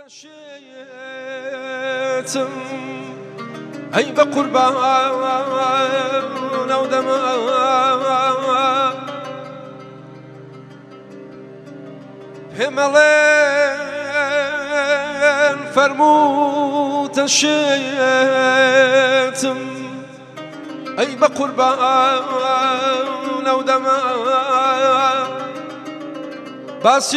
شيتم أي بقربان أو دماء هملين فرموت شيتم أي بقربان أو دماء بس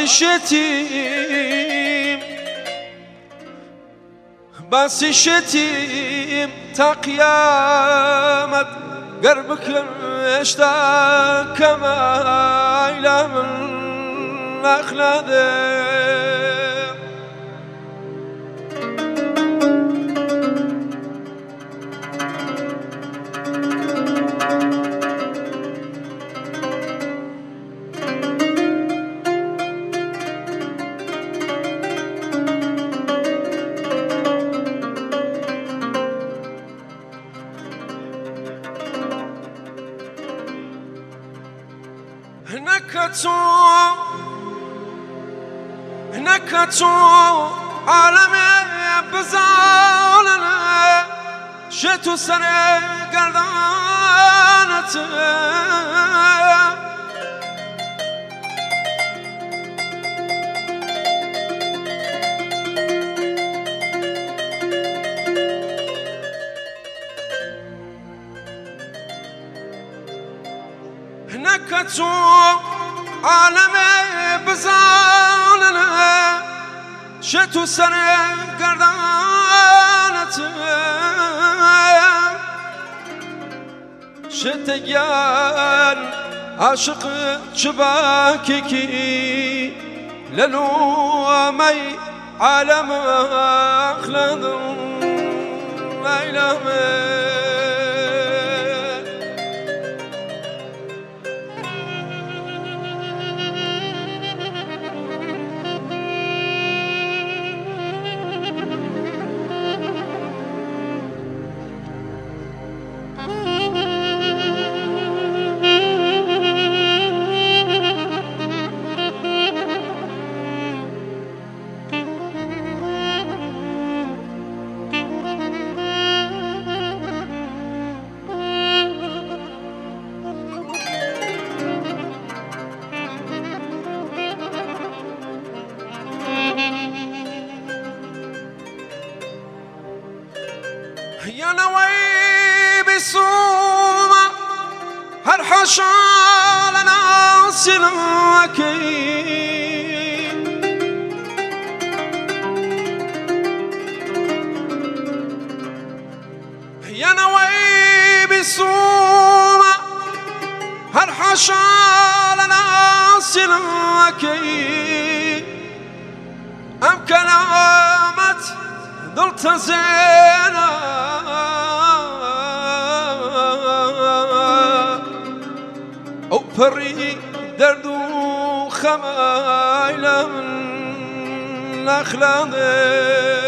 الشتيم تا قيامت قربك اشتاق كما إلى من أخلده هنكتو عالمي بزالنا شتو سنة قردانت هنكتو عالمي بزالنا شتو سنة قردانت شتيان عاشق شباككي للوامي عالم أخلد إلهي يا نوي بسومة هالحشال أنا سلمكي يا نوي بسومة هالحشال أنا سلمكي أم كلامت ضلت زينة أو فري درد خمايل من أخلاقه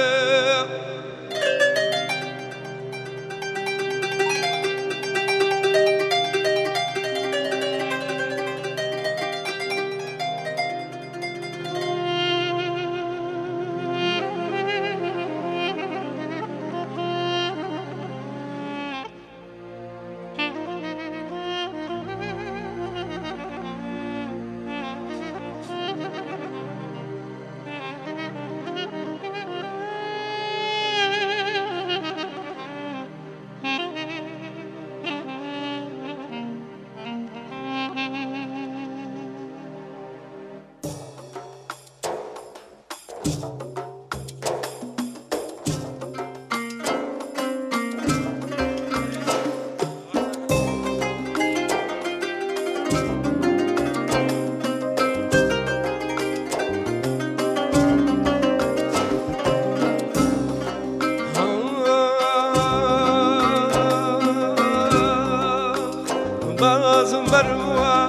بازم بروا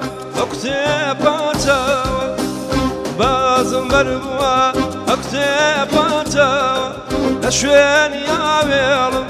اكتباتا بازم بروا اكتباتا لشوين يا ويلم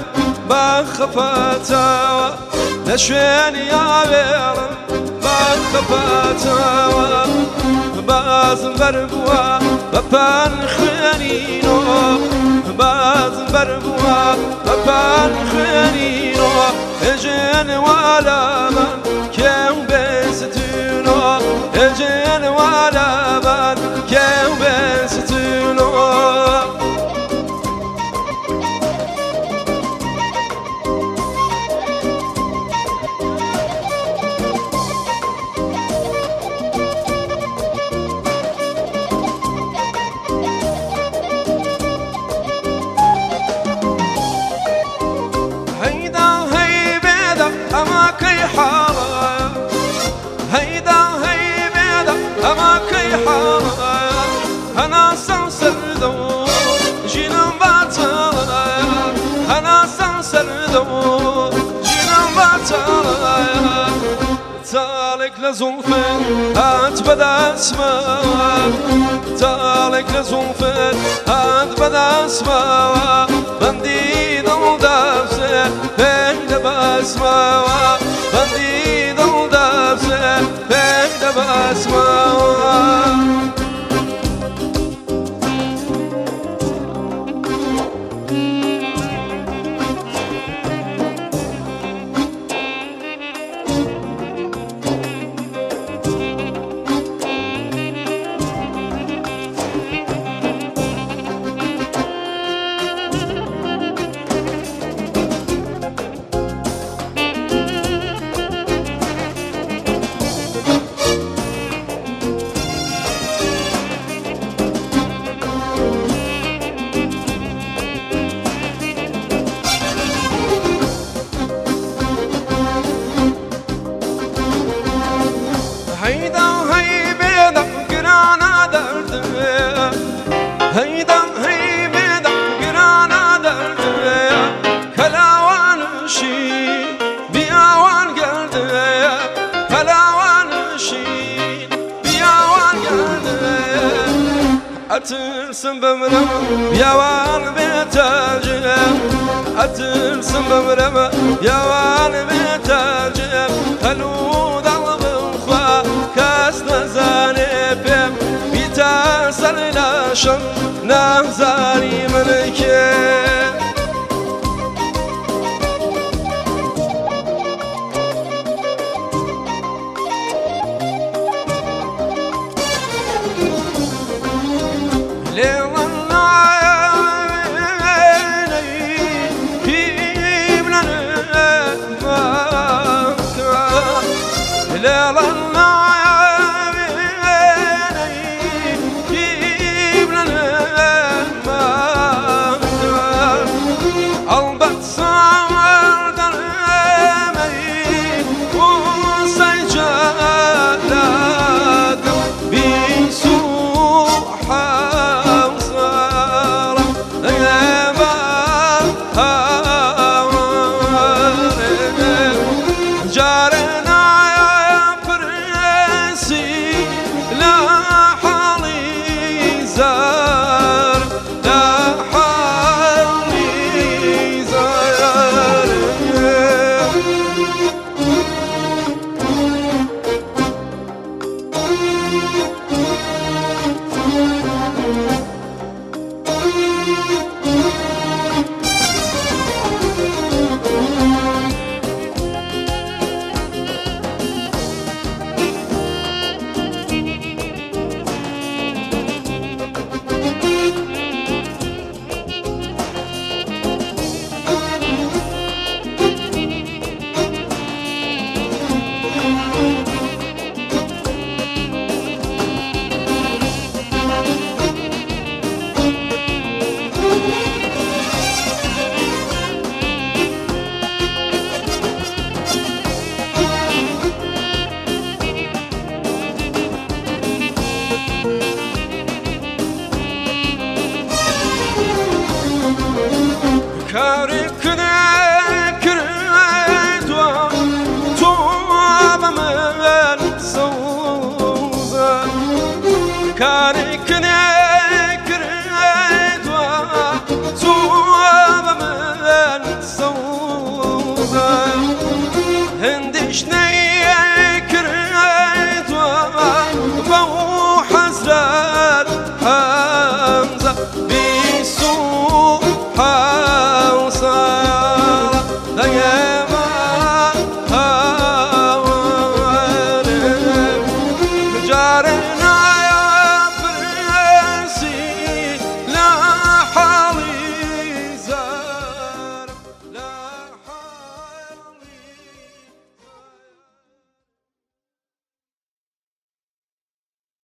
بخفاتا لشوين يا ويلم بخفاتا بازم بربوا بپن خنینو بازم بربوا بپن خنینو اجن والا من کم بستونو اجن والا من کم بستونو أما كي حارة هيدا هي بيدا أما كي حارة أنا سنسر دو جينا باتالا أنا سنسر دو جينا باتالا تالك لزوفن هات بدا اسمع تالك لزوفن هات بدا اسمع بندي دو دافسه بين باسمع بندي دو دافسه بين باسمع هيدا هي بيدا قرانا درد هيدا هي بيدا قرانا درد كلاوان شي بياوان قرد كلاوان شي بياوان قرد أترسم بمرم بياوان بيتاجم أترسم بمرم بياوان بيتاجم هلود كاس نزاني بيم بيتا سر لاشم نزاني منكي